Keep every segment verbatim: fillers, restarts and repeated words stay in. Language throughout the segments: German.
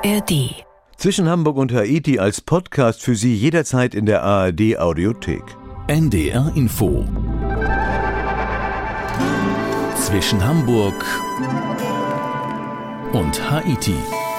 A R D. Zwischen Hamburg und Haiti als Podcast für Sie jederzeit in der A R D Audiothek. N D R Info. Zwischen Hamburg und Haiti.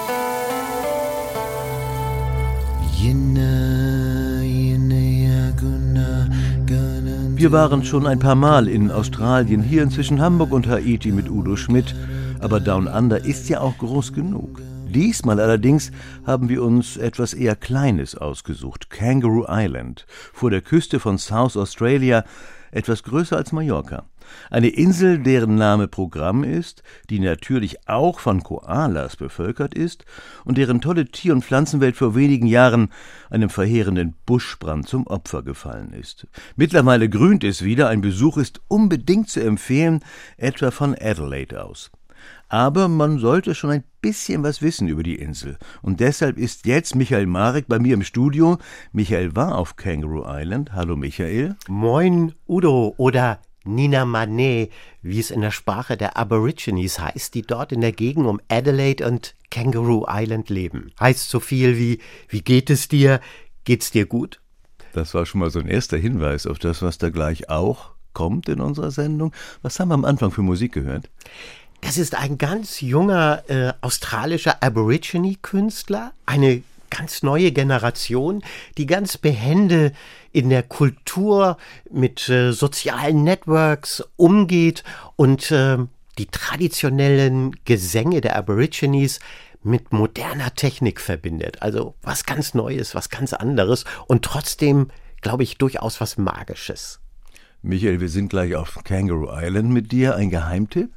Wir waren schon ein paar Mal in Australien, hier zwischen Hamburg und Haiti mit Udo Schmidt. Aber Down Under ist ja auch groß genug. Diesmal allerdings haben wir uns etwas eher Kleines ausgesucht. Kangaroo Island, vor der Küste von South Australia, etwas größer als Mallorca. Eine Insel, deren Name Programm ist, die natürlich auch von Koalas bevölkert ist und deren tolle Tier- und Pflanzenwelt vor wenigen Jahren einem verheerenden Buschbrand zum Opfer gefallen ist. Mittlerweile grünt es wieder, ein Besuch ist unbedingt zu empfehlen, etwa von Adelaide aus. Aber man sollte schon ein bisschen was wissen über die Insel. Und deshalb ist jetzt Michael Marek bei mir im Studio. Michael war auf Kangaroo Island. Hallo Michael. Moin Udo oder Nina Mane, wie es in der Sprache der Aborigines heißt, die dort in der Gegend um Adelaide und Kangaroo Island leben. Heißt so viel wie, wie geht es dir? Geht's dir gut? Das war schon mal so ein erster Hinweis auf das, was da gleich auch kommt in unserer Sendung. Was haben wir am Anfang für Musik gehört? Das ist ein ganz junger äh, australischer Aborigine-Künstler, eine ganz neue Generation, die ganz behende in der Kultur mit äh, sozialen Networks umgeht und äh, die traditionellen Gesänge der Aborigines mit moderner Technik verbindet. Also was ganz Neues, was ganz anderes und trotzdem, glaube ich, durchaus was Magisches. Michael, wir sind gleich auf Kangaroo Island mit dir. Ein Geheimtipp?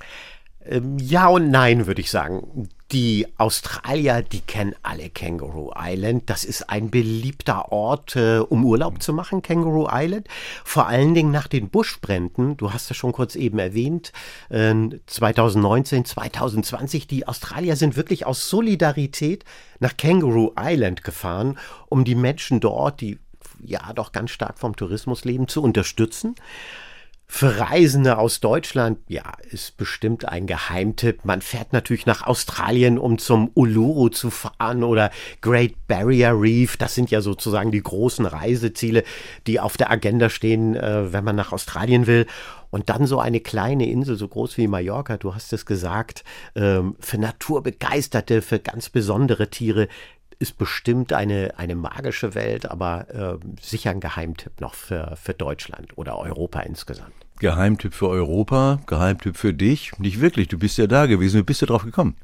Ja und nein, würde ich sagen. Die Australier, die kennen alle Kangaroo Island. Das ist ein beliebter Ort, äh, um Urlaub zu machen, Kangaroo Island. Vor allen Dingen nach den Buschbränden. Du hast es schon kurz eben erwähnt. Äh, zwanzig neunzehn, zwanzig zwanzig. Die Australier sind wirklich aus Solidarität nach Kangaroo Island gefahren, um die Menschen dort, die ja doch ganz stark vom Tourismus leben, zu unterstützen. Für Reisende aus Deutschland, ja, ist bestimmt ein Geheimtipp. Man fährt natürlich nach Australien, um zum Uluru zu fahren oder Great Barrier Reef. Das sind ja sozusagen die großen Reiseziele, die auf der Agenda stehen, äh, wenn man nach Australien will. Und dann so eine kleine Insel, so groß wie Mallorca, du hast es gesagt, ähm, für Naturbegeisterte, für ganz besondere Tiere, ist bestimmt eine, eine magische Welt, aber äh, sicher ein Geheimtipp noch für, für Deutschland oder Europa insgesamt. Geheimtipp für Europa, Geheimtipp für dich? Nicht wirklich, du bist ja da gewesen. Wie bist du drauf gekommen?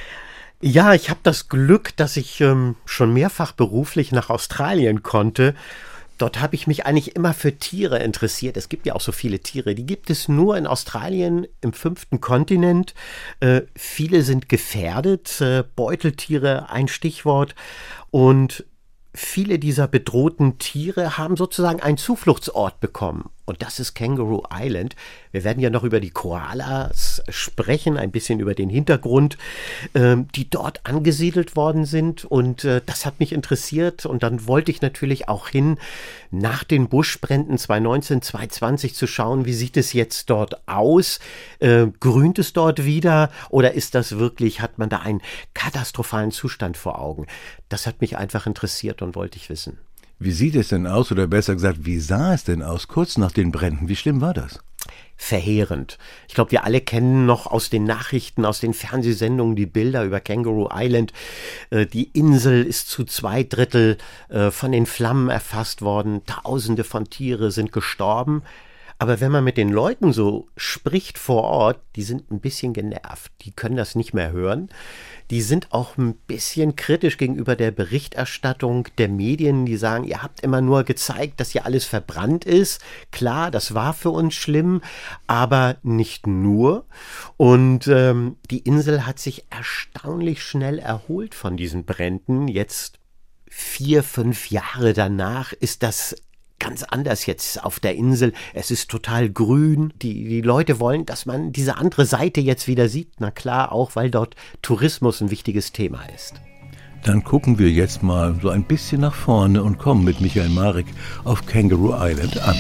Ja, ich habe das Glück, dass ich ähm, schon mehrfach beruflich nach Australien konnte. Dort habe ich mich eigentlich immer für Tiere interessiert. Es gibt ja auch so viele Tiere. Die gibt es nur in Australien, im fünften Kontinent. Äh, viele sind gefährdet. Äh, Beuteltiere, ein Stichwort. Und viele dieser bedrohten Tiere haben sozusagen einen Zufluchtsort bekommen. Und das ist Kangaroo Island. Wir werden ja noch über die Koalas sprechen, ein bisschen über den Hintergrund, ähm, die dort angesiedelt worden sind. Und äh, das hat mich interessiert. Und dann wollte ich natürlich auch hin, nach den Buschbränden zwanzig neunzehn, zwanzig zwanzig zu schauen, wie sieht es jetzt dort aus? Äh, grünt es dort wieder? Oder ist das wirklich, hat man da einen katastrophalen Zustand vor Augen? Das hat mich einfach interessiert und wollte ich wissen. Wie sieht es denn aus, oder besser gesagt, wie sah es denn aus, kurz nach den Bränden? Wie schlimm war das? Verheerend. Ich glaube, wir alle kennen noch aus den Nachrichten, aus den Fernsehsendungen die Bilder über Kangaroo Island. Äh, die Insel ist zu zwei Drittel äh, von den Flammen erfasst worden. Tausende von Tiere sind gestorben. Aber wenn man mit den Leuten so spricht vor Ort, die sind ein bisschen genervt. Die können das nicht mehr hören. Die sind auch ein bisschen kritisch gegenüber der Berichterstattung der Medien. Die sagen, ihr habt immer nur gezeigt, dass hier alles verbrannt ist. Klar, das war für uns schlimm, aber nicht nur. Und ähm, die Insel hat sich erstaunlich schnell erholt von diesen Bränden. Jetzt vier, fünf Jahre danach ist das ganz anders jetzt auf der Insel. Es ist total grün. Die, die Leute wollen, dass man diese andere Seite jetzt wieder sieht. Na klar, auch weil dort Tourismus ein wichtiges Thema ist. Dann gucken wir jetzt mal so ein bisschen nach vorne und kommen mit Michael Marek auf Kangaroo Island an.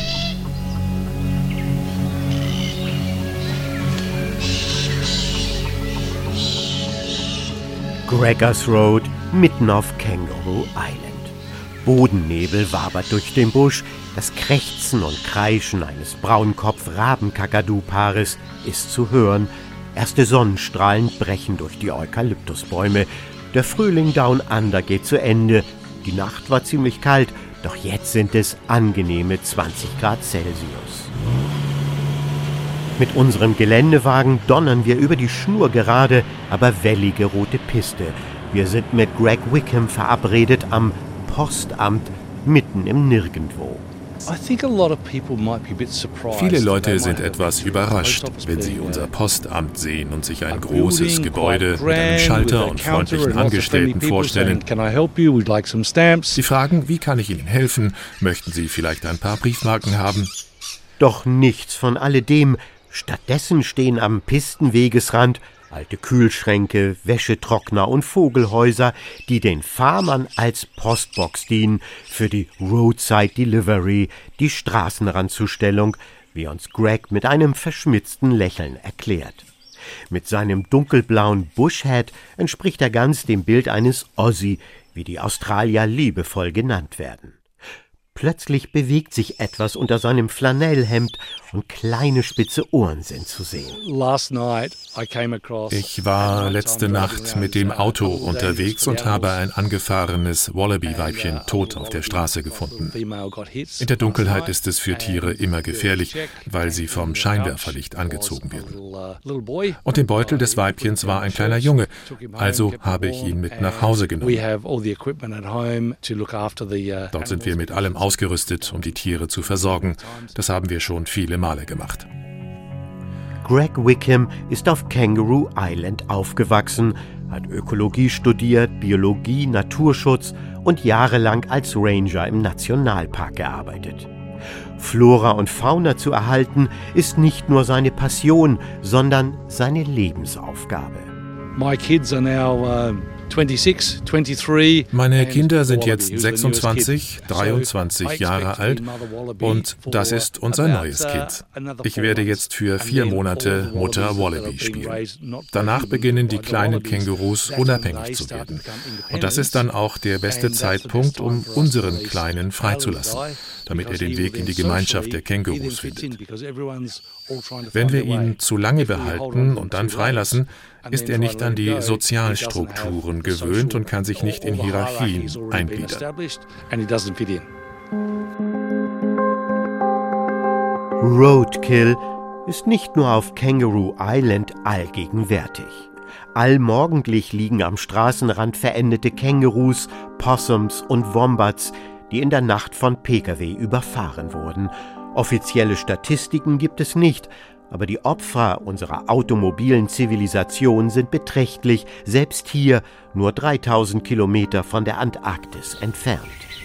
Gregors Road, mitten auf Kangaroo Island. Bodennebel wabert durch den Busch, das Krächzen und Kreischen eines Braunkopf-Raben-Kakadu-Paares ist zu hören. Erste Sonnenstrahlen brechen durch die Eukalyptusbäume. Der Frühling Down Under geht zu Ende. Die Nacht war ziemlich kalt, doch jetzt sind es angenehme zwanzig Grad Celsius. Mit unserem Geländewagen donnern wir über die schnurgerade, aber wellige rote Piste. Wir sind mit Greg Wickham verabredet am Postamt mitten im Nirgendwo. Viele Leute sind etwas überrascht, wenn sie unser Postamt sehen und sich ein großes Gebäude mit einem Schalter und freundlichen Angestellten vorstellen. Sie fragen, wie kann ich Ihnen helfen? Möchten Sie vielleicht ein paar Briefmarken haben? Doch nichts von alledem. Stattdessen stehen am Pistenwegesrand alte Kühlschränke, Wäschetrockner und Vogelhäuser, die den Farmern als Postbox dienen für die Roadside Delivery, die Straßenrandzustellung, wie uns Greg mit einem verschmitzten Lächeln erklärt. Mit seinem dunkelblauen Bushhat entspricht er ganz dem Bild eines Aussie, wie die Australier liebevoll genannt werden. Plötzlich bewegt sich etwas unter seinem Flanellhemd und kleine spitze Ohren sind zu sehen. Ich war letzte Nacht mit dem Auto unterwegs und habe ein angefahrenes Wallaby-Weibchen tot auf der Straße gefunden. In der Dunkelheit ist es für Tiere immer gefährlich, weil sie vom Scheinwerferlicht angezogen werden. Und im Beutel des Weibchens war ein kleiner Junge, also habe ich ihn mit nach Hause genommen. Dort sind wir mit allem ausgerüstet, um die Tiere zu versorgen. Das haben wir schon viele Male gemacht. Greg Wickham ist auf Kangaroo Island aufgewachsen, hat Ökologie studiert, Biologie, Naturschutz und jahrelang als Ranger im Nationalpark gearbeitet. Flora und Fauna zu erhalten, ist nicht nur seine Passion, sondern seine Lebensaufgabe. My kids are now uh Meine Kinder sind jetzt sechsundzwanzig, dreiundzwanzig Jahre alt und das ist unser neues Kind. Ich werde jetzt für vier Monate Mutter Wallaby spielen. Danach beginnen die kleinen Kängurus unabhängig zu werden. Und das ist dann auch der beste Zeitpunkt, um unseren Kleinen freizulassen, damit er den Weg in die Gemeinschaft der Kängurus findet. Wenn wir ihn zu lange behalten und dann freilassen, ist er nicht an die Sozialstrukturen gewöhnt und kann sich nicht in Hierarchien eingliedern. Roadkill ist nicht nur auf Kangaroo Island allgegenwärtig. Allmorgendlich liegen am Straßenrand verendete Kängurus, Possums und Wombats, die in der Nacht von P K W überfahren wurden. Offizielle Statistiken gibt es nicht, aber die Opfer unserer automobilen Zivilisation sind beträchtlich, selbst hier nur dreitausend Kilometer von der Antarktis entfernt.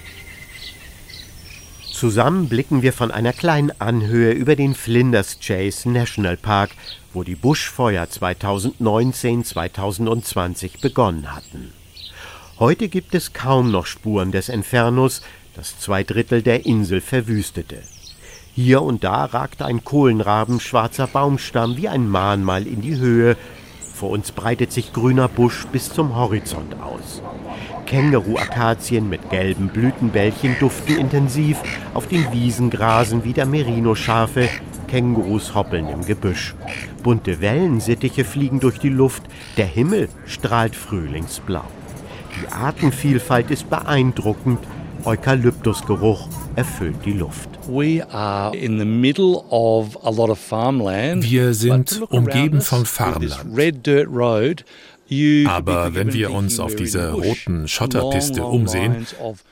Zusammen blicken wir von einer kleinen Anhöhe über den Flinders Chase National Park, wo die Buschfeuer zweitausendneunzehn zweitausendzwanzig begonnen hatten. Heute gibt es kaum noch Spuren des Infernos, das zwei Drittel der Insel verwüstete. Hier und da ragte ein kohlenrabenschwarzer Baumstamm wie ein Mahnmal in die Höhe. Vor uns breitet sich grüner Busch bis zum Horizont aus. Känguru-Akazien mit gelben Blütenbällchen duften intensiv, auf den Wiesen grasen wieder Merino-Schafe, Kängurus hoppeln im Gebüsch. Bunte Wellensittiche fliegen durch die Luft, der Himmel strahlt frühlingsblau. Die Artenvielfalt ist beeindruckend, Eukalyptusgeruch erfüllt die Luft. Wir sind umgeben von Farmland. Aber wenn wir uns auf dieser roten Schotterpiste umsehen,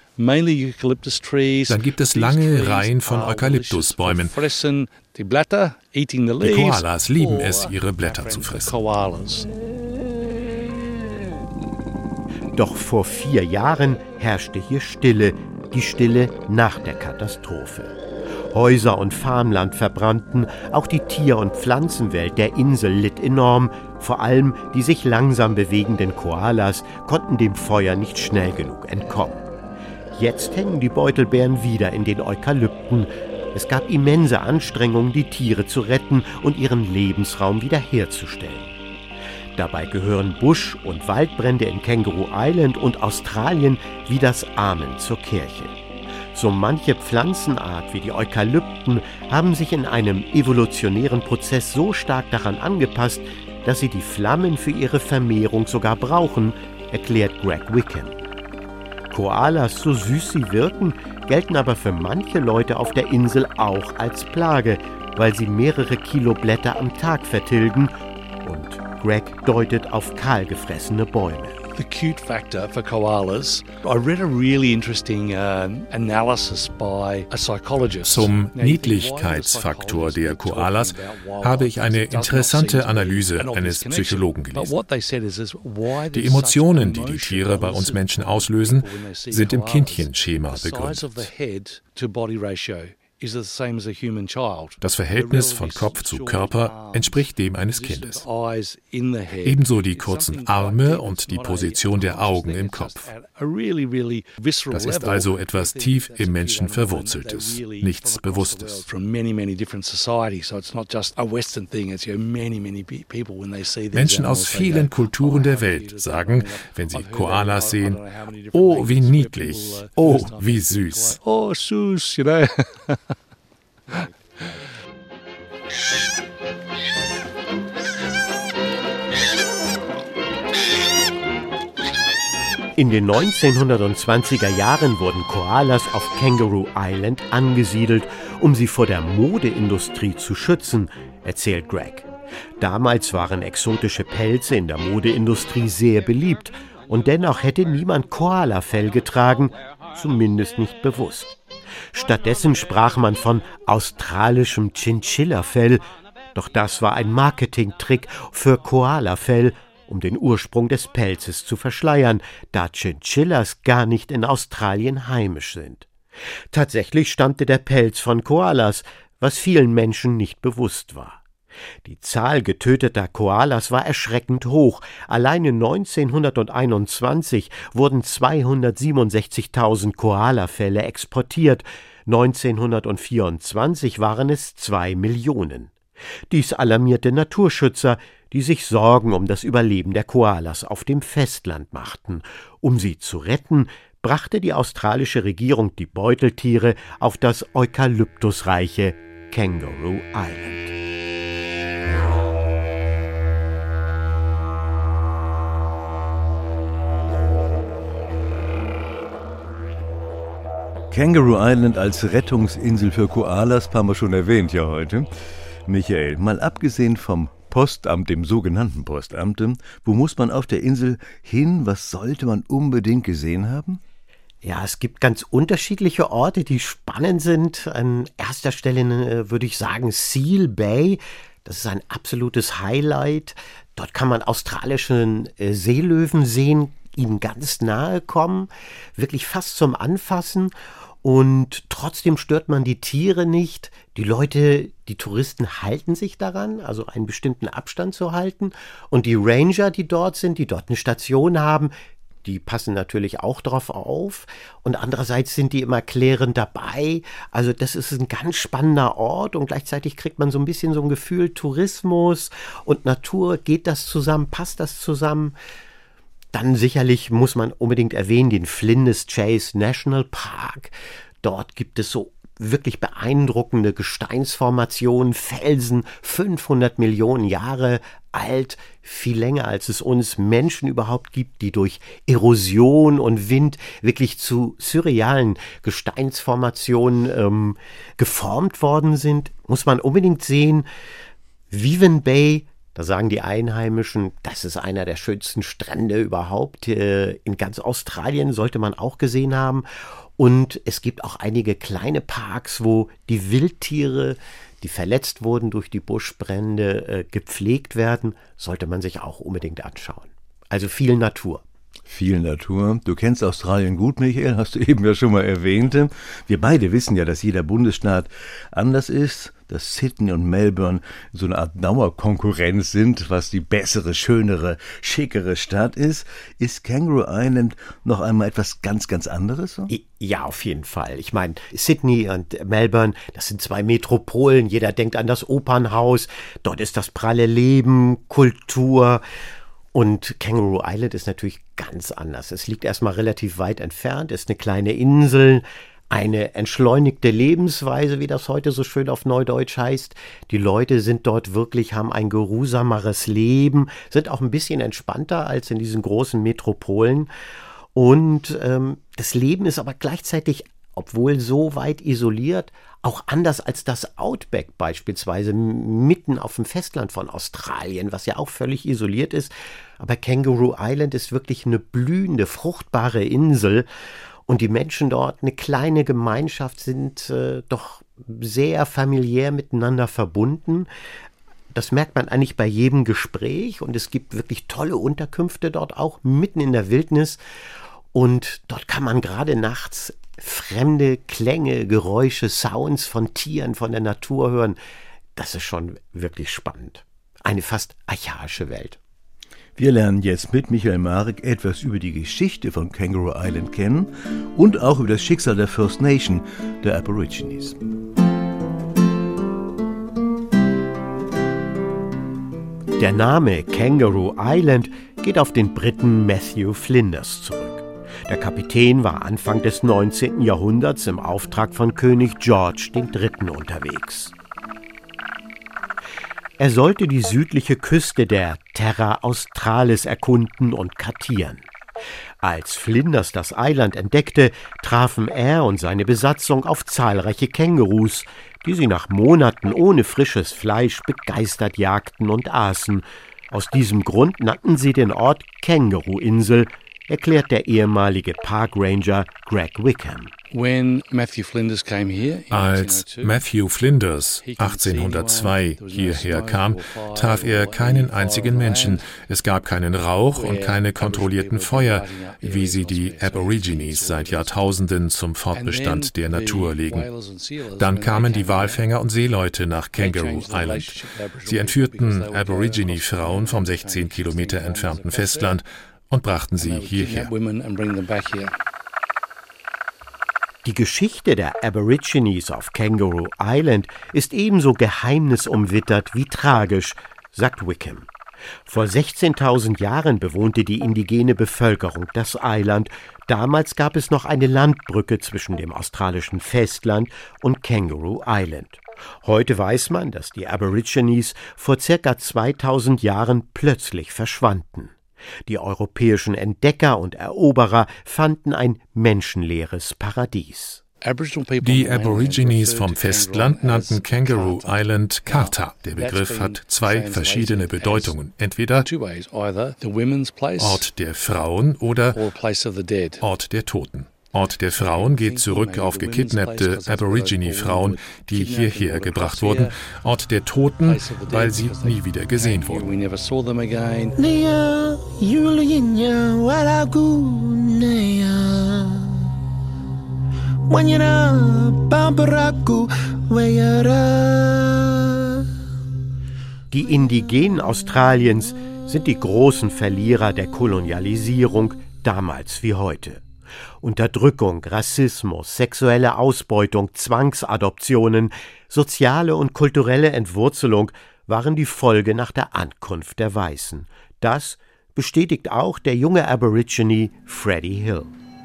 dann gibt es lange Reihen von Eukalyptusbäumen. Die Koalas lieben es, ihre Blätter zu fressen. Doch vor vier Jahren herrschte hier Stille, die Stille nach der Katastrophe. Häuser und Farmland verbrannten, auch die Tier- und Pflanzenwelt der Insel litt enorm. Vor allem die sich langsam bewegenden Koalas konnten dem Feuer nicht schnell genug entkommen. Jetzt hängen die Beutelbären wieder in den Eukalypten. Es gab immense Anstrengungen, die Tiere zu retten und ihren Lebensraum wiederherzustellen. Dabei gehören Busch- und Waldbrände in Kangaroo Island und Australien wie das Amen zur Kirche. So manche Pflanzenart wie die Eukalypten haben sich in einem evolutionären Prozess so stark daran angepasst, dass sie die Flammen für ihre Vermehrung sogar brauchen, erklärt Greg Wickham. Koalas, so süß sie wirken, gelten aber für manche Leute auf der Insel auch als Plage, weil sie mehrere Kilo Blätter am Tag vertilgen, und Greg deutet auf kahlgefressene Bäume. The cute factor for koalas. I read a really interesting uh, analysis by a psychologist. Zum Niedlichkeitsfaktor der Koalas habe ich eine interessante Analyse eines Psychologen gelesen. Die Emotionen, die die Tiere bei uns Menschen auslösen, sind im Kindchenschema begründet. Das Verhältnis von Kopf zu Körper entspricht dem eines Kindes. Ebenso die kurzen Arme und die Position der Augen im Kopf. Das ist also etwas tief im Menschen Verwurzeltes, nichts Bewusstes. Menschen aus vielen Kulturen der Welt sagen, wenn sie Koalas sehen, oh, wie niedlich, oh, wie süß. Oh, süß, you know. In den neunzehnhundertzwanziger Jahren wurden Koalas auf Kangaroo Island angesiedelt, um sie vor der Modeindustrie zu schützen, erzählt Greg. Damals waren exotische Pelze in der Modeindustrie sehr beliebt und dennoch hätte niemand Koalafell getragen, zumindest nicht bewusst. Stattdessen sprach man von australischem Chinchilla-Fell, doch das war ein Marketingtrick für Koalafell, um den Ursprung des Pelzes zu verschleiern, da Chinchillas gar nicht in Australien heimisch sind. Tatsächlich stammte der Pelz von Koalas, was vielen Menschen nicht bewusst war. Die Zahl getöteter Koalas war erschreckend hoch. Alleine neunzehnhunderteinundzwanzig wurden zweihundertsiebenundsechzigtausend Koalafelle exportiert. neunzehnhundertvierundzwanzig waren es zwei Millionen. Dies alarmierte Naturschützer, die sich Sorgen um das Überleben der Koalas auf dem Festland machten. Um sie zu retten, brachte die australische Regierung die Beuteltiere auf das eukalyptusreiche Kangaroo Island. Kangaroo Island als Rettungsinsel für Koalas haben wir schon erwähnt ja heute. Michael, mal abgesehen vom Postamt, dem sogenannten Postamt, wo muss man auf der Insel hin? Was sollte man unbedingt gesehen haben? Ja, es gibt ganz unterschiedliche Orte, die spannend sind. An erster Stelle würde ich sagen Seal Bay. Das ist ein absolutes Highlight. Dort kann man australischen äh, Seelöwen sehen, ihnen ganz nahe kommen, wirklich fast zum Anfassen. Und trotzdem stört man die Tiere nicht. Die Leute, die Touristen halten sich daran, also einen bestimmten Abstand zu halten. Und die Ranger, die dort sind, die dort eine Station haben, die passen natürlich auch drauf auf. Und andererseits sind die immer klärend dabei. Also das ist ein ganz spannender Ort und gleichzeitig kriegt man so ein bisschen so ein Gefühl, Tourismus und Natur, geht das zusammen, passt das zusammen? Dann sicherlich muss man unbedingt erwähnen den Flinders Chase National Park. Dort gibt es so wirklich beeindruckende Gesteinsformationen, Felsen, fünfhundert Millionen Jahre alt, viel länger als es uns Menschen überhaupt gibt, die durch Erosion und Wind wirklich zu surrealen Gesteinsformationen ähm, geformt worden sind. Muss man unbedingt sehen. Viven Bay, da sagen die Einheimischen, das ist einer der schönsten Strände überhaupt. In ganz Australien sollte man auch gesehen haben. Und es gibt auch einige kleine Parks, wo die Wildtiere, die verletzt wurden durch die Buschbrände, gepflegt werden. Sollte man sich auch unbedingt anschauen. Also viel Natur. Viel Natur. Du kennst Australien gut, Michael, hast du eben ja schon mal erwähnt. Wir beide wissen ja, dass jeder Bundesstaat anders ist, dass Sydney und Melbourne so eine Art Dauerkonkurrenz sind, was die bessere, schönere, schickere Stadt ist. Ist Kangaroo Island noch einmal etwas ganz, ganz anderes? Ja, auf jeden Fall. Ich meine, Sydney und Melbourne, das sind zwei Metropolen. Jeder denkt an das Opernhaus. Dort ist das pralle Leben, Kultur. Und Kangaroo Island ist natürlich ganz anders. Es liegt erstmal relativ weit entfernt, ist eine kleine Insel, eine entschleunigte Lebensweise, wie das heute so schön auf Neudeutsch heißt. Die Leute sind dort wirklich, haben ein geruhsameres Leben, sind auch ein bisschen entspannter als in diesen großen Metropolen. Und ähm, das Leben ist aber gleichzeitig, obwohl so weit isoliert, auch anders als das Outback beispielsweise mitten auf dem Festland von Australien, was ja auch völlig isoliert ist. Aber Kangaroo Island ist wirklich eine blühende, fruchtbare Insel. Und die Menschen dort, eine kleine Gemeinschaft, sind äh, doch sehr familiär miteinander verbunden. Das merkt man eigentlich bei jedem Gespräch. Und es gibt wirklich tolle Unterkünfte dort auch, mitten in der Wildnis. Und dort kann man gerade nachts fremde Klänge, Geräusche, Sounds von Tieren, von der Natur hören. Das ist schon wirklich spannend. Eine fast archaische Welt. Wir lernen jetzt mit Michael Marek etwas über die Geschichte von Kangaroo Island kennen und auch über das Schicksal der First Nation, der Aborigines. Der Name Kangaroo Island geht auf den Briten Matthew Flinders zurück. Der Kapitän war Anfang des neunzehnten Jahrhunderts im Auftrag von König George der Dritte unterwegs. Er sollte die südliche Küste der Terra Australis erkunden und kartieren. Als Flinders das Eiland entdeckte, trafen er und seine Besatzung auf zahlreiche Kängurus, die sie nach Monaten ohne frisches Fleisch begeistert jagten und aßen. Aus diesem Grund nannten sie den Ort Känguru-Insel, erklärt der ehemalige Parkranger Greg Wickham. Als Matthew Flinders achtzehnhundertzwei hierher kam, traf er keinen einzigen Menschen. Es gab keinen Rauch und keine kontrollierten Feuer, wie sie die Aborigines seit Jahrtausenden zum Fortbestand der Natur legen. Dann kamen die Walfänger und Seeleute nach Kangaroo Island. Sie entführten Aborigine-Frauen vom sechzehn Kilometer entfernten Festland und brachten sie hierher. Die Geschichte der Aborigines auf Kangaroo Island ist ebenso geheimnisumwittert wie tragisch, sagt Wickham. Vor sechzehntausend Jahren bewohnte die indigene Bevölkerung das Eiland. Damals gab es noch eine Landbrücke zwischen dem australischen Festland und Kangaroo Island. Heute weiß man, dass die Aborigines vor circa zweitausend Jahren plötzlich verschwanden. Die europäischen Entdecker und Eroberer fanden ein menschenleeres Paradies. Die Aborigines vom Festland nannten Kangaroo Island Karta. Der Begriff hat zwei verschiedene Bedeutungen. Entweder Ort der Frauen oder Ort der Toten. Ort der Frauen geht zurück auf gekidnappte Aborigine-Frauen, die hierher gebracht wurden. Ort der Toten, weil sie nie wieder gesehen wurden. Die Indigenen Australiens sind die großen Verlierer der Kolonialisierung, damals wie heute. Unterdrückung, Rassismus, sexuelle Ausbeutung, Zwangsadoptionen, soziale und kulturelle Entwurzelung waren die Folge nach der Ankunft der Weißen. Das bestätigt auch der junge Aborigine Freddie Hill.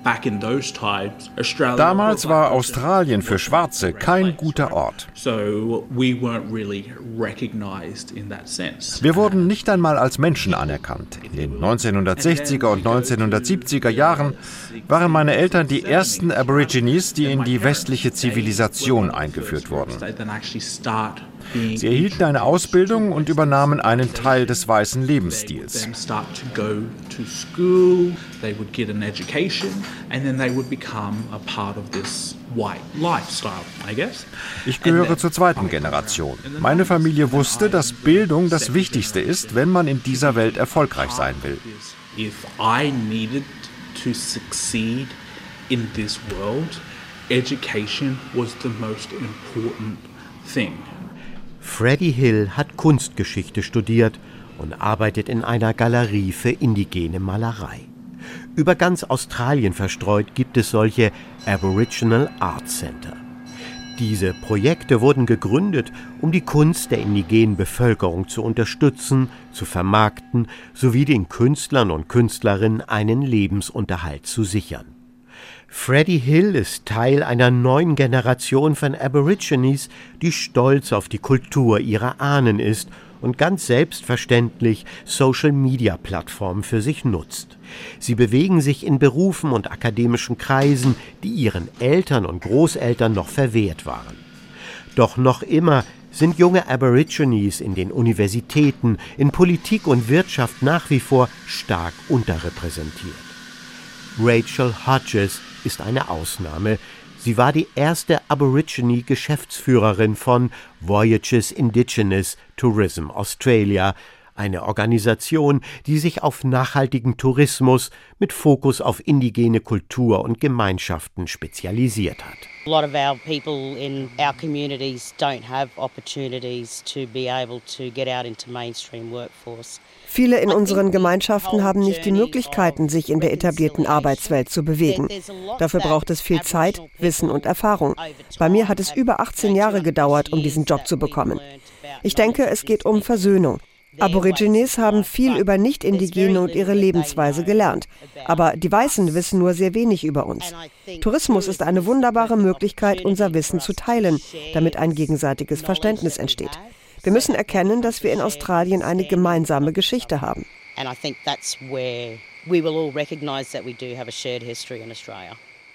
Damals war Australien für Schwarze kein guter Ort. Wir wurden nicht einmal als Menschen anerkannt. In den neunzehnhundertsechziger und neunzehnhundertsiebziger Jahren waren meine Eltern die ersten Aborigines, die in die westliche Zivilisation eingeführt wurden. Sie erhielten eine Ausbildung und übernahmen einen Teil des weißen Lebensstils. Ich gehöre zur zweiten Generation. Meine Familie wusste, dass Bildung das Wichtigste ist, wenn man in dieser Welt erfolgreich sein will. Education was the most important thing. Freddie Hill hat Kunstgeschichte studiert und arbeitet in einer Galerie für indigene Malerei. Über ganz Australien verstreut gibt es solche Aboriginal Art Center. Diese Projekte wurden gegründet, um die Kunst der indigenen Bevölkerung zu unterstützen, zu vermarkten sowie den Künstlern und Künstlerinnen einen Lebensunterhalt zu sichern. Freddie Hill ist Teil einer neuen Generation von Aborigines, die stolz auf die Kultur ihrer Ahnen ist und ganz selbstverständlich Social-Media-Plattformen für sich nutzt. Sie bewegen sich in Berufen und akademischen Kreisen, die ihren Eltern und Großeltern noch verwehrt waren. Doch noch immer sind junge Aborigines in den Universitäten, in Politik und Wirtschaft nach wie vor stark unterrepräsentiert. Rachel Hodges ist eine Ausnahme. Sie war die erste Aborigine-Geschäftsführerin von Voyages Indigenous Tourism Australia, eine Organisation, die sich auf nachhaltigen Tourismus mit Fokus auf indigene Kultur und Gemeinschaften spezialisiert hat. A lot of our people in our communities don't have opportunities to be able to get out into mainstream workforce. Viele in unseren Gemeinschaften haben nicht die Möglichkeiten, sich in der etablierten Arbeitswelt zu bewegen. Dafür braucht es viel Zeit, Wissen und Erfahrung. Bei mir hat es über achtzehn Jahre gedauert, um diesen Job zu bekommen. Ich denke, es geht um Versöhnung. Aborigines haben viel über Nicht-Indigene und ihre Lebensweise gelernt. Aber die Weißen wissen nur sehr wenig über uns. Tourismus ist eine wunderbare Möglichkeit, unser Wissen zu teilen, damit ein gegenseitiges Verständnis entsteht. Wir müssen erkennen, dass wir in Australien eine gemeinsame Geschichte haben. And I think that's where we will all recognize that we do have a shared history in Australia.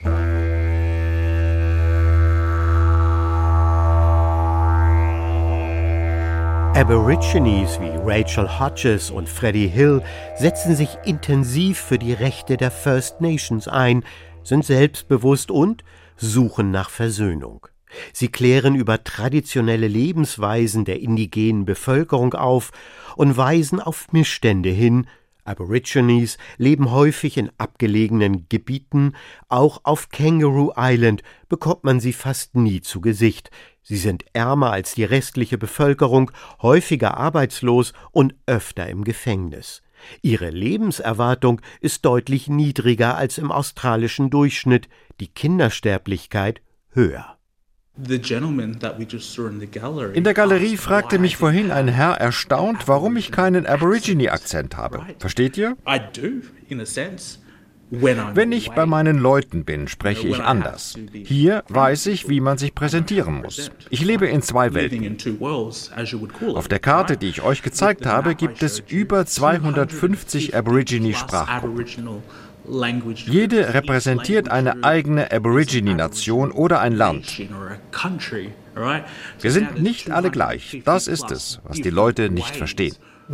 Aborigines wie Rachel Hodges und Freddie Hill setzen sich intensiv für die Rechte der First Nations ein, sind selbstbewusst und suchen nach Versöhnung. Sie klären über traditionelle Lebensweisen der indigenen Bevölkerung auf und weisen auf Missstände hin. Aborigines leben häufig in abgelegenen Gebieten, auch auf Kangaroo Island bekommt man sie fast nie zu Gesicht. Sie sind ärmer als die restliche Bevölkerung, häufiger arbeitslos und öfter im Gefängnis. Ihre Lebenserwartung ist deutlich niedriger als im australischen Durchschnitt, die Kindersterblichkeit höher. In der Galerie fragte mich vorhin ein Herr erstaunt, warum ich keinen Aborigine-Akzent habe. Versteht ihr? Wenn ich bei meinen Leuten bin, spreche ich anders. Hier weiß ich, wie man sich präsentieren muss. Ich lebe in zwei Welten. Auf der Karte, die ich euch gezeigt habe, gibt es über zweihundertfünfzig Aborigine-Sprachgruppen. Jede repräsentiert eine eigene Aborigine-Nation oder ein Land. Wir sind nicht alle gleich. Das ist es, was die Leute nicht verstehen.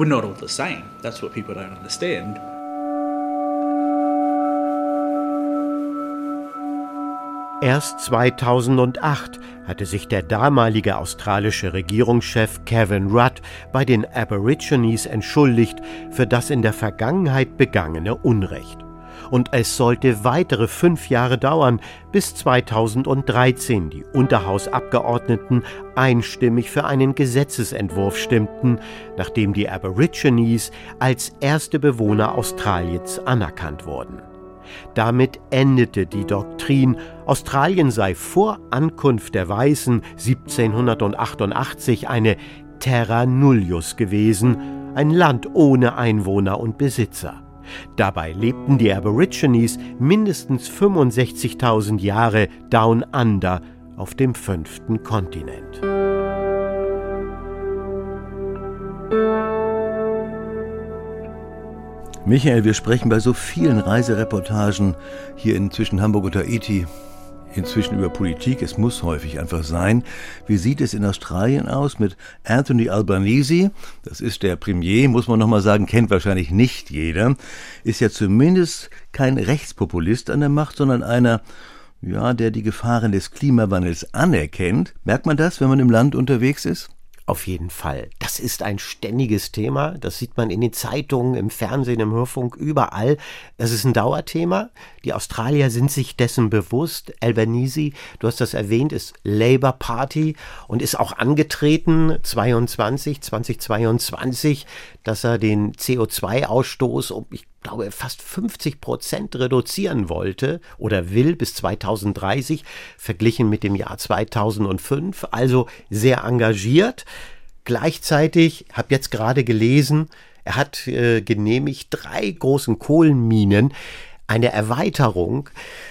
Erst zweitausendacht hatte sich der damalige australische Regierungschef Kevin Rudd bei den Aborigines entschuldigt für das in der Vergangenheit begangene Unrecht. Und es sollte weitere fünf Jahre dauern, bis zweitausenddreizehn die Unterhausabgeordneten einstimmig für einen Gesetzesentwurf stimmten, nachdem die Aborigines als erste Bewohner Australiens anerkannt wurden. Damit endete die Doktrin, Australien sei vor Ankunft der Weißen siebzehnhundertachtundachtzig eine Terra Nullius gewesen, ein Land ohne Einwohner und Besitzer. Dabei lebten die Aborigines mindestens fünfundsechzigtausend Jahre Down Under auf dem fünften Kontinent. Michael, wir sprechen bei so vielen Reisereportagen hier in zwischen Hamburg und Tahiti inzwischen über Politik. Es muss häufig einfach sein. Wie sieht es in Australien aus mit Anthony Albanese? Das ist der Premier, muss man nochmal sagen, kennt wahrscheinlich nicht jeder. Ist ja zumindest kein Rechtspopulist an der Macht, sondern einer, ja, der die Gefahren des Klimawandels anerkennt. Merkt man das, wenn man im Land unterwegs ist? Auf jeden Fall. Das ist ein ständiges Thema. Das sieht man in den Zeitungen, im Fernsehen, im Hörfunk, überall. Das ist ein Dauerthema. Die Australier sind sich dessen bewusst. Albanese, du hast das erwähnt, ist Labour Party und ist auch angetreten, zweitausendzweiundzwanzig, dass er den C O zwei Ausstoß um, ich glaube, fast fünfzig Prozent reduzieren wollte oder will bis zweitausenddreißig, verglichen mit dem Jahr zweitausendfünf. Also sehr engagiert. Gleichzeitig, habe jetzt gerade gelesen, er hat äh, genehmigt drei großen Kohlenminen, eine Erweiterung.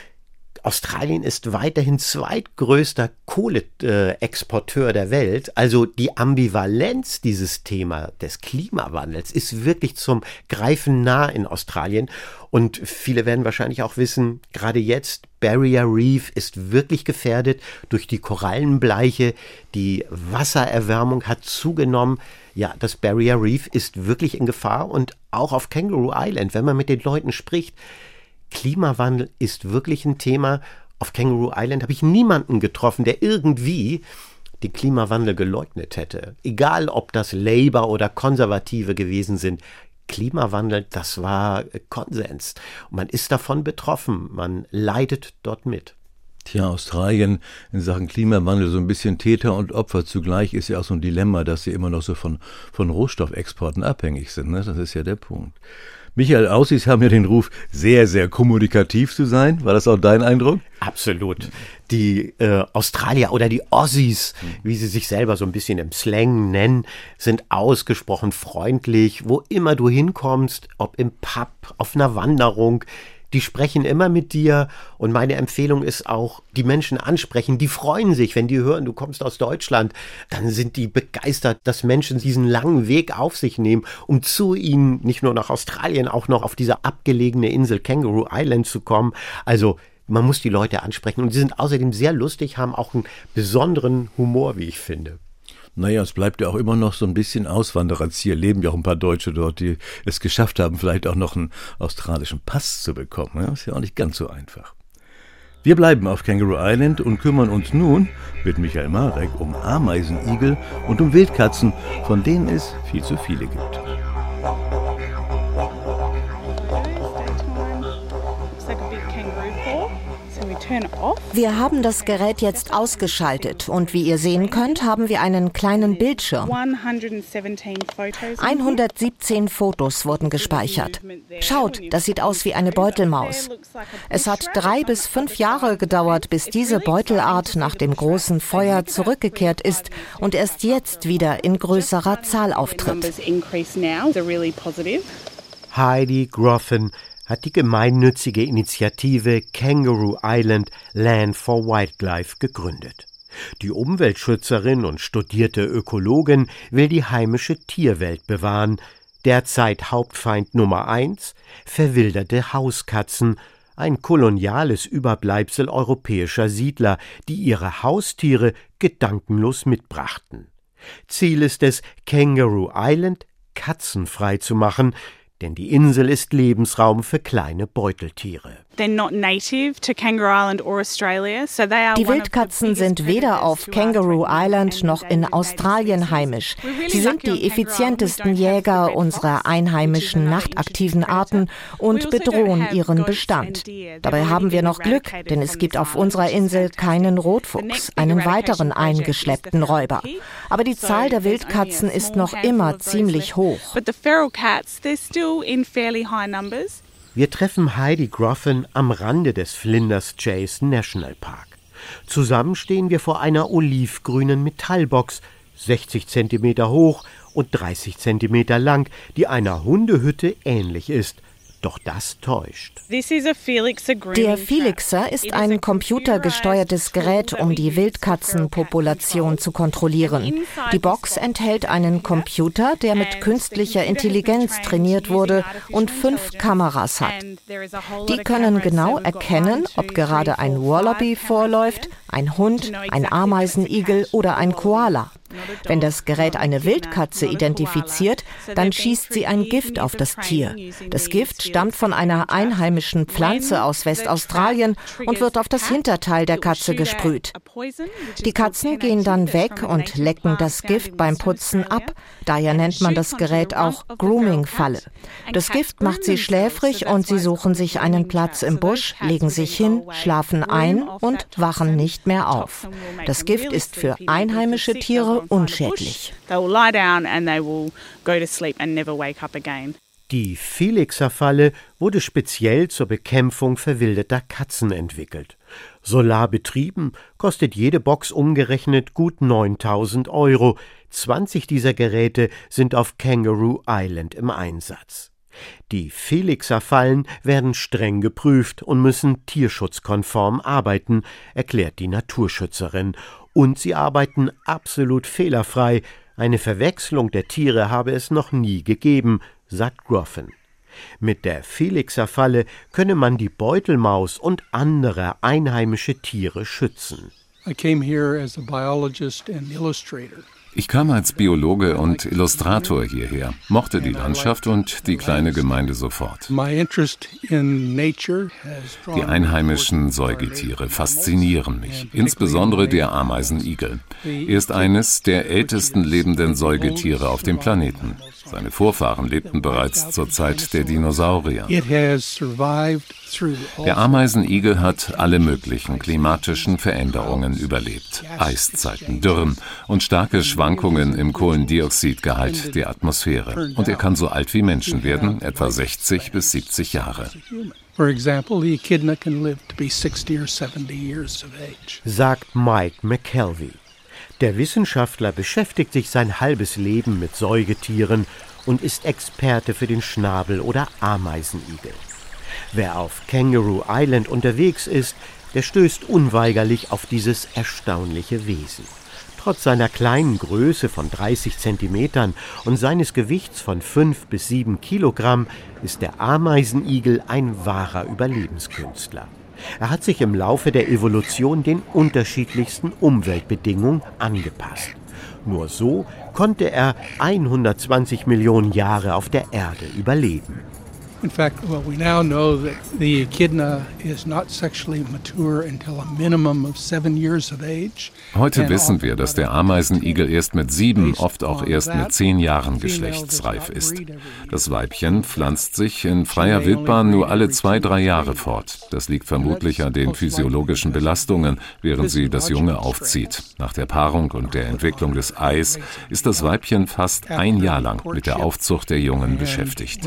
Australien ist weiterhin zweitgrößter Kohleexporteur der Welt. Also die Ambivalenz dieses Thema des Klimawandels ist wirklich zum Greifen nah in Australien. Und viele werden wahrscheinlich auch wissen, gerade jetzt, Barrier Reef ist wirklich gefährdet durch die Korallenbleiche. Die Wassererwärmung hat zugenommen. Ja, das Barrier Reef ist wirklich in Gefahr. Und auch auf Kangaroo Island, wenn man mit den Leuten spricht, Klimawandel ist wirklich ein Thema. Auf Kangaroo Island habe ich niemanden getroffen, der irgendwie den Klimawandel geleugnet hätte. Egal, ob das Labour oder Konservative gewesen sind. Klimawandel, das war Konsens. Und man ist davon betroffen. Man leidet dort mit. Tja, Australien in Sachen Klimawandel so ein bisschen Täter und Opfer zugleich ist ja auch so ein Dilemma, dass sie immer noch so von, von Rohstoffexporten abhängig sind. Ne? Das ist ja der Punkt. Michael Aussies haben ja den Ruf, sehr, sehr kommunikativ zu sein. War das auch dein Eindruck? Absolut. Die äh, Australier oder die Aussies, wie sie sich selber so ein bisschen im Slang nennen, sind ausgesprochen freundlich. Wo immer du hinkommst, ob im Pub, auf einer Wanderung, die sprechen immer mit dir. Und meine Empfehlung ist auch, die Menschen ansprechen. Die freuen sich, wenn die hören, du kommst aus Deutschland. Dann sind die begeistert, dass Menschen diesen langen Weg auf sich nehmen, um zu ihnen nicht nur nach Australien, auch noch auf diese abgelegene Insel Kangaroo Island zu kommen. Also man muss die Leute ansprechen. Und sie sind außerdem sehr lustig, haben auch einen besonderen Humor, wie ich finde. Naja, es bleibt ja auch immer noch so ein bisschen Auswandererziel. Leben ja auch ein paar Deutsche dort, die es geschafft haben, vielleicht auch noch einen australischen Pass zu bekommen. Ja, ist ja auch nicht ganz so einfach. Wir bleiben auf Kangaroo Island und kümmern uns nun mit Michael Marek um Ameisenigel und um Wildkatzen, von denen es viel zu viele gibt. Wir haben das Gerät jetzt ausgeschaltet und wie ihr sehen könnt, haben wir einen kleinen Bildschirm. hundertsiebzehn Fotos wurden gespeichert. Schaut, das sieht aus wie eine Beutelmaus. Es hat drei bis fünf Jahre gedauert, bis diese Beutelart nach dem großen Feuer zurückgekehrt ist und erst jetzt wieder in größerer Zahl auftritt. Heidi Groffen hat die gemeinnützige Initiative Kangaroo Island Land for Wildlife gegründet. Die Umweltschützerin und studierte Ökologin will die heimische Tierwelt bewahren. Derzeit Hauptfeind Nummer eins: verwilderte Hauskatzen, ein koloniales Überbleibsel europäischer Siedler, die ihre Haustiere gedankenlos mitbrachten. Ziel ist es, Kangaroo Island katzenfrei zu machen, denn die Insel ist Lebensraum für kleine Beuteltiere. Die Wildkatzen sind weder auf Kangaroo Island noch in Australien heimisch. Sie sind die effizientesten Jäger unserer einheimischen nachtaktiven Arten und bedrohen ihren Bestand. Dabei haben wir noch Glück, denn es gibt auf unserer Insel keinen Rotfuchs, einen weiteren eingeschleppten Räuber. Aber die Zahl der Wildkatzen ist noch immer ziemlich hoch. Wir treffen Heidi Groffen am Rande des Flinders Chase National Park. Zusammen stehen wir vor einer olivgrünen Metallbox, sechzig Zentimeter hoch und dreißig Zentimeter lang, die einer Hundehütte ähnlich ist. Doch das täuscht. Der Felixer ist ein computergesteuertes Gerät, um die Wildkatzenpopulation zu kontrollieren. Die Box enthält einen Computer, der mit künstlicher Intelligenz trainiert wurde und fünf Kameras hat. Die können genau erkennen, ob gerade ein Wallaby vorläuft, ein Hund, ein Ameisenigel oder ein Koala. Wenn das Gerät eine Wildkatze identifiziert, dann schießt sie ein Gift auf das Tier. Das Gift stammt von einer einheimischen Pflanze aus Westaustralien und wird auf das Hinterteil der Katze gesprüht. Die Katzen gehen dann weg und lecken das Gift beim Putzen ab. Daher nennt man das Gerät auch Grooming-Falle. Das Gift macht sie schläfrig und sie suchen sich einen Platz im Busch, legen sich hin, schlafen ein und wachen nicht mehr auf. Das Gift ist für einheimische Tiere unschädlich. Die Felixer-Falle wurde speziell zur Bekämpfung verwilderter Katzen entwickelt. Solar betrieben kostet jede Box umgerechnet gut neuntausend Euro. zwanzig dieser Geräte sind auf Kangaroo Island im Einsatz. Die Felixer-Fallen werden streng geprüft und müssen tierschutzkonform arbeiten, erklärt die Naturschützerin. Und sie arbeiten absolut fehlerfrei. Eine Verwechslung der Tiere habe es noch nie gegeben, sagt Groffen. Mit der Felixer-Falle könne man die Beutelmaus und andere einheimische Tiere schützen. I came here as a biologist and illustrator. Ich kam als Biologe und Illustrator hierher, mochte die Landschaft und die kleine Gemeinde sofort. Die einheimischen Säugetiere faszinieren mich, insbesondere der Ameisenigel. Er ist eines der ältesten lebenden Säugetiere auf dem Planeten. Seine Vorfahren lebten bereits zur Zeit der Dinosaurier. Der Ameisenigel hat alle möglichen klimatischen Veränderungen überlebt. Eiszeiten, Dürren und starke Schwankungen im Kohlendioxidgehalt der Atmosphäre. Und er kann so alt wie Menschen werden, etwa sechzig bis siebzig Jahre. Sagt Mike McKelvey. Der Wissenschaftler beschäftigt sich sein halbes Leben mit Säugetieren und ist Experte für den Schnabel- oder Ameisenigel. Wer auf Kangaroo Island unterwegs ist, der stößt unweigerlich auf dieses erstaunliche Wesen. Trotz seiner kleinen Größe von dreißig Zentimetern und seines Gewichts von fünf bis sieben Kilogramm ist der Ameisenigel ein wahrer Überlebenskünstler. Er hat sich im Laufe der Evolution den unterschiedlichsten Umweltbedingungen angepasst. Nur so konnte er hundertzwanzig Millionen Jahre auf der Erde überleben. In fact, well, we now know that the echidna is not sexually mature until a minimum of seven years of age. Heute wissen wir, dass der Ameisenigel erst mit sieben, oft auch erst mit zehn Jahren geschlechtsreif ist. Das Weibchen pflanzt sich in freier Wildbahn nur alle zwei, drei Jahre fort. Das liegt vermutlich an den physiologischen Belastungen, während sie das Junge aufzieht. Nach der Paarung und der Entwicklung des Eis ist das Weibchen fast ein Jahr lang mit der Aufzucht der Jungen beschäftigt.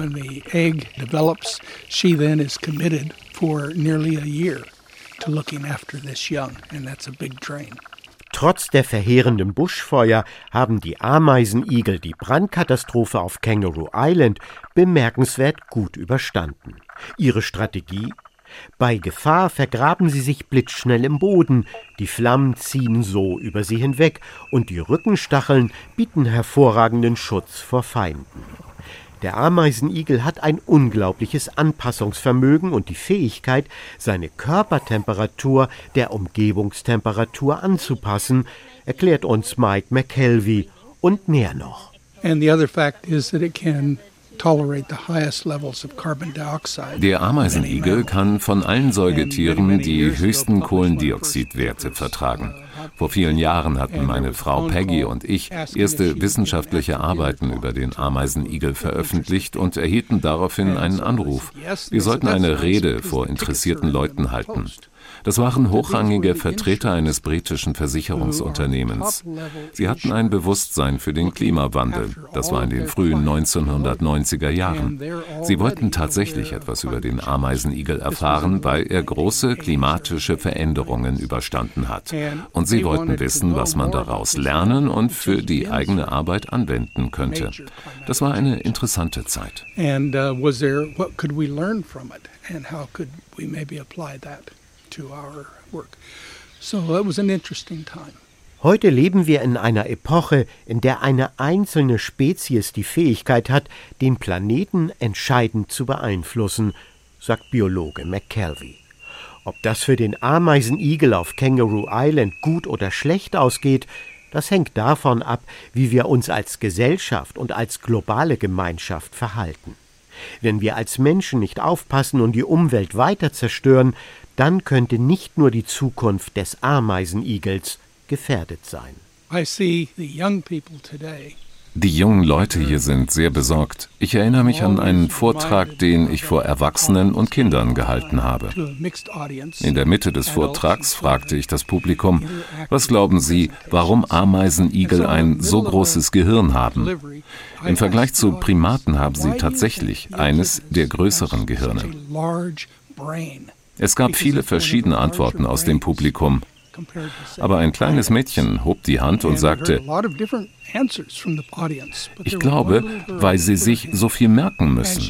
Develops, she then is committed for nearly a year to looking after this young, and that's a big drain. Trotz der verheerenden Buschfeuer haben die Ameisenigel die Brandkatastrophe auf Kangaroo Island bemerkenswert gut überstanden. Ihre Strategie? Bei Gefahr vergraben sie sich blitzschnell im Boden, die Flammen ziehen so über sie hinweg und die Rückenstacheln bieten hervorragenden Schutz vor Feinden. Der Ameisenigel hat ein unglaubliches Anpassungsvermögen und die Fähigkeit, seine Körpertemperatur der Umgebungstemperatur anzupassen, erklärt uns Mike McKelvey und mehr noch. And the other fact is that it can tolerate the highest levels of carbon dioxide. Der Ameisenigel kann von allen Säugetieren die höchsten Kohlendioxidwerte vertragen. Vor vielen Jahren hatten meine Frau Peggy und ich erste wissenschaftliche Arbeiten über den Ameisenigel veröffentlicht und erhielten daraufhin einen Anruf. Wir sollten eine Rede vor interessierten Leuten halten. Das waren hochrangige Vertreter eines britischen Versicherungsunternehmens. Sie hatten ein Bewusstsein für den Klimawandel. Das war in den frühen neunzehnhundertneunziger Jahren. Sie wollten tatsächlich etwas über den Ameisenigel erfahren, weil er große klimatische Veränderungen überstanden hat. Und sie wollten wissen, was man daraus lernen und für die eigene Arbeit anwenden könnte. Das war eine interessante Zeit. And uh, was there, what could we learn from it and how could we maybe apply that to our work? So that was an interesting time. Heute leben wir in einer Epoche, in der eine einzelne Spezies die Fähigkeit hat, den Planeten entscheidend zu beeinflussen, sagt Biologe McKelvey. Ob das für den Ameisenigel auf Kangaroo Island gut oder schlecht ausgeht, das hängt davon ab, wie wir uns als Gesellschaft und als globale Gemeinschaft verhalten. Wenn wir als Menschen nicht aufpassen und die Umwelt weiter zerstören, dann könnte nicht nur die Zukunft des Ameisenigels gefährdet sein. I see the young people today. Die jungen Leute hier sind sehr besorgt. Ich erinnere mich an einen Vortrag, den ich vor Erwachsenen und Kindern gehalten habe. In der Mitte des Vortrags fragte ich das Publikum, was glauben Sie, warum Ameisenigel ein so großes Gehirn haben? Im Vergleich zu Primaten haben sie tatsächlich eines der größeren Gehirne. Es gab viele verschiedene Antworten aus dem Publikum. Aber ein kleines Mädchen hob die Hand und sagte, ich glaube, weil sie sich so viel merken müssen.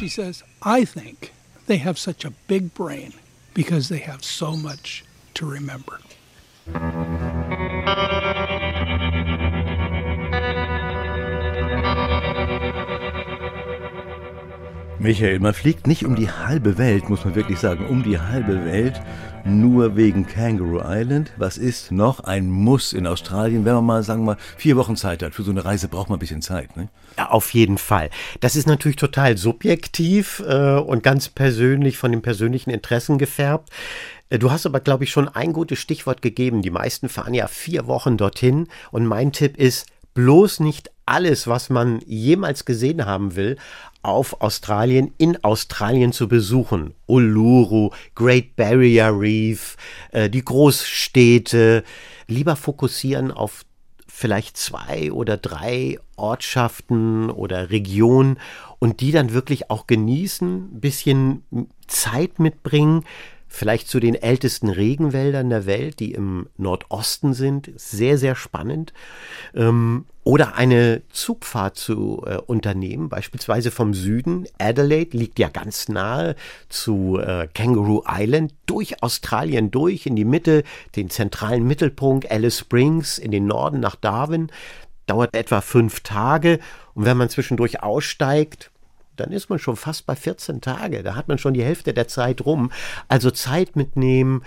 Michael, man fliegt nicht um die halbe Welt, muss man wirklich sagen, um die halbe Welt, nur wegen Kangaroo Island. Was ist noch ein Muss in Australien, wenn man mal, sagen wir mal, vier Wochen Zeit hat? Für so eine Reise braucht man ein bisschen Zeit, ne? Ja, auf jeden Fall. Das ist natürlich total subjektiv äh, und ganz persönlich von den persönlichen Interessen gefärbt. Du hast aber, glaube ich, schon ein gutes Stichwort gegeben. Die meisten fahren ja vier Wochen dorthin und mein Tipp ist, bloß nicht alles, was man jemals gesehen haben will, auf Australien, in Australien zu besuchen. Uluru, Great Barrier Reef, äh, die Großstädte. Lieber fokussieren auf vielleicht zwei oder drei Ortschaften oder Regionen und die dann wirklich auch genießen, ein bisschen Zeit mitbringen. Vielleicht zu den ältesten Regenwäldern der Welt, die im Nordosten sind. Sehr, sehr spannend. Ähm, oder eine Zugfahrt zu äh, unternehmen, beispielsweise vom Süden. Adelaide liegt ja ganz nahe zu äh, Kangaroo Island, durch Australien durch, in die Mitte, den zentralen Mittelpunkt, Alice Springs, in den Norden nach Darwin. Dauert etwa fünf Tage. Und wenn man zwischendurch aussteigt, dann ist man schon fast bei vierzehn Tage. Da hat man schon die Hälfte der Zeit rum. Also Zeit mitnehmen.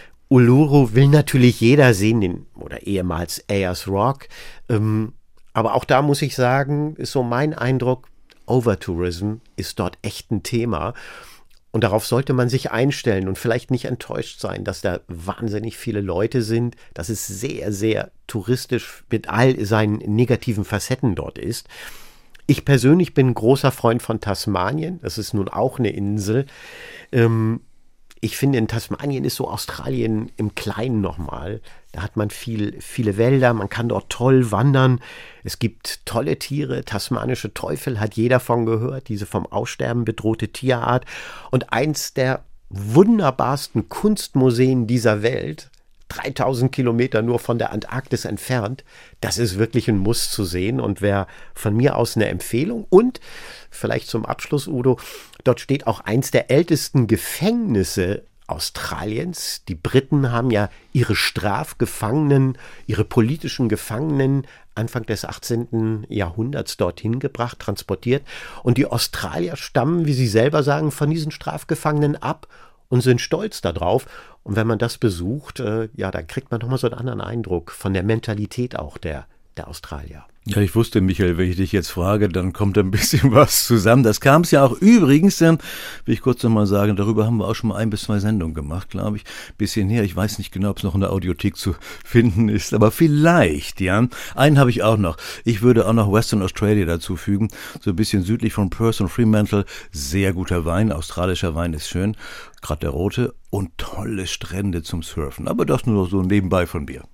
Uluru will natürlich jeder sehen, den, oder ehemals Ayers Rock. Ähm, aber auch da muss ich sagen, ist so mein Eindruck, Overtourism ist dort echt ein Thema. Und darauf sollte man sich einstellen und vielleicht nicht enttäuscht sein, dass da wahnsinnig viele Leute sind, dass es sehr, sehr touristisch mit all seinen negativen Facetten dort ist. Ich persönlich bin ein großer Freund von Tasmanien. Das ist nun auch eine Insel. Ähm, ich finde, in Tasmanien ist so Australien im Kleinen nochmal. Da hat man viel, viele Wälder, man kann dort toll wandern. Es gibt tolle Tiere. Tasmanische Teufel hat jeder von gehört, diese vom Aussterben bedrohte Tierart. Und eins der wunderbarsten Kunstmuseen dieser Welt, dreitausend Kilometer nur von der Antarktis entfernt, das ist wirklich ein Muss zu sehen und wäre von mir aus eine Empfehlung. Und vielleicht zum Abschluss, Udo, dort steht auch eins der ältesten Gefängnisse Australiens. Die Briten haben ja ihre Strafgefangenen, ihre politischen Gefangenen Anfang des achtzehnten Jahrhunderts dorthin gebracht, transportiert. Und die Australier stammen, wie sie selber sagen, von diesen Strafgefangenen ab und sind stolz darauf. Und wenn man das besucht, äh, ja, dann kriegt man nochmal so einen anderen Eindruck von der Mentalität auch der, der Australier. Ja, ich wusste, Michael, wenn ich dich jetzt frage, dann kommt ein bisschen was zusammen. Das kam es ja auch übrigens, ähm, will ich kurz nochmal sagen, darüber haben wir auch schon mal ein bis zwei Sendungen gemacht, glaube ich. Bisschen her, ich weiß nicht genau, ob es noch in der Audiothek zu finden ist, aber vielleicht, ja. Einen habe ich auch noch. Ich würde auch noch Western Australia dazu fügen, so ein bisschen südlich von Perth und Fremantle. Sehr guter Wein, australischer Wein ist schön, gerade der rote, und tolle Strände zum Surfen. Aber das nur so nebenbei von mir.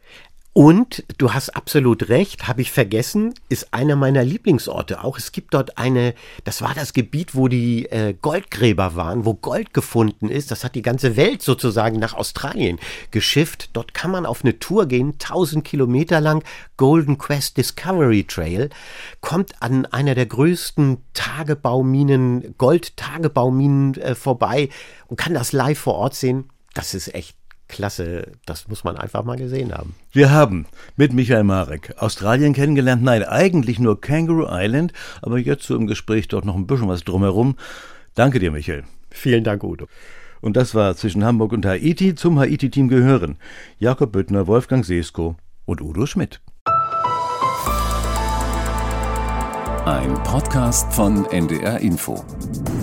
Und du hast absolut recht, habe ich vergessen, ist einer meiner Lieblingsorte auch. Es gibt dort eine, das war das Gebiet, wo die äh, Goldgräber waren, wo Gold gefunden ist. Das hat die ganze Welt sozusagen nach Australien geschifft. Dort kann man auf eine Tour gehen, tausend Kilometer lang, Golden Quest Discovery Trail, kommt an einer der größten Tagebauminen, Gold-Tagebauminen äh, vorbei und kann das live vor Ort sehen. Das ist echt klasse, das muss man einfach mal gesehen haben. Wir haben mit Michael Marek Australien kennengelernt. Nein, eigentlich nur Kangaroo Island, aber jetzt so im Gespräch dort noch ein bisschen was drumherum. Danke dir, Michael. Vielen Dank, Udo. Und das war Zwischen Hamburg und Haiti. Zum Haiti-Team gehören Jakob Büttner, Wolfgang Seesko und Udo Schmidt. Ein Podcast von N D R Info.